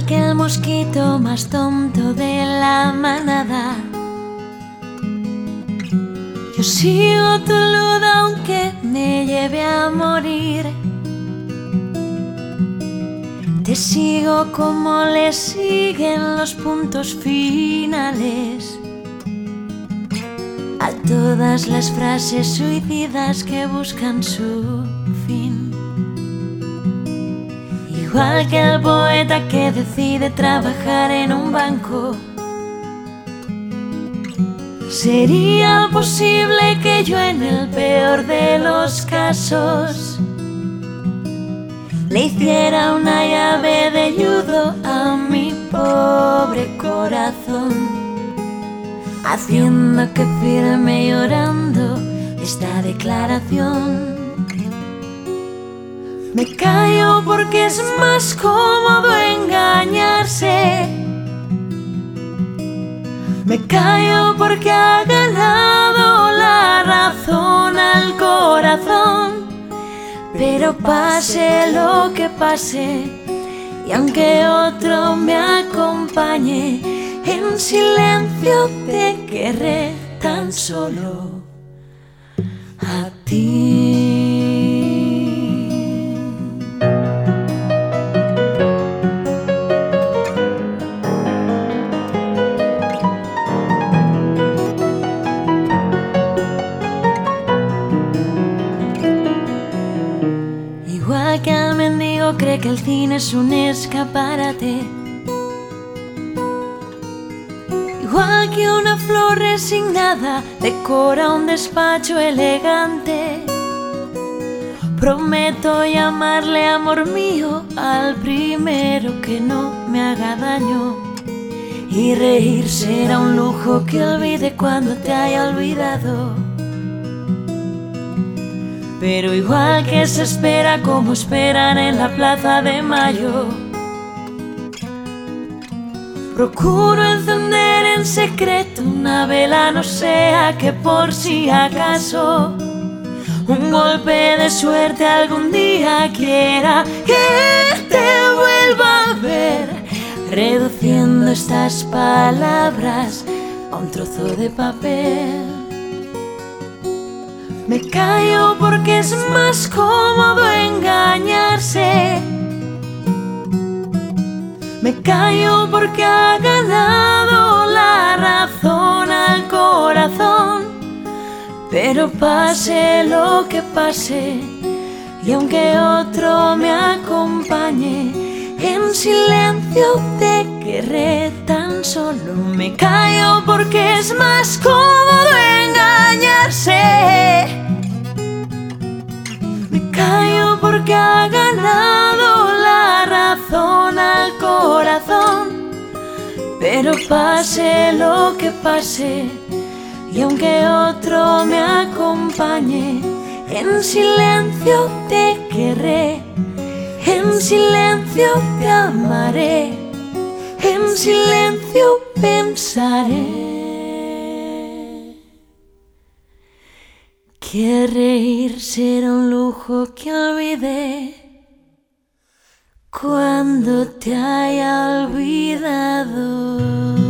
Igual que el mosquito más tonto de la manada, yo sigo tu luz aunque me lleve a morir. Te sigo como le siguen los puntos finales a todas las frases suicidas que buscan su fin. Igual que el poeta que decide trabajar en un banco, ¿sería posible que yo en el peor de los casos le hiciera una llave de judo a mi pobre corazón, haciendo que firme llorando esta declaración? Me callo porque es más cómodo engañarse. Me callo porque ha ganado la razón al corazón. Pero pase lo que pase, y aunque otro me acompañe, en silencio te querré tan solo a ti. Igual que el mendigo cree que el cine es un escaparate, igual que una flor resignada decora un despacho elegante, prometo llamarle amor mío al primero que no me haga daño. Y reír será un lujo que olvide cuando te haya olvidado. Pero igual que se espera como esperan en la Plaza de Mayo, procuro encender en secreto una vela, no sea que por si acaso un golpe de suerte algún día quiera que te vuelva a ver, reduciendo estas palabras a un trozo de papel. Me callo porque es más cómodo engañarse. Me callo porque ha ganado la razón al corazón. Pero pase lo que pase, y aunque otro me acompañe, en silencio te querré tan solo. Me callo porque es más cómodo engañarse. Me callo porque ha ganado la razón al corazón. Pero pase lo que pase, y aunque otro me acompañe, en silencio te querré, en silencio te amaré, en silencio pensaré. Que reír será un lujo que olvidé cuando te haya olvidado.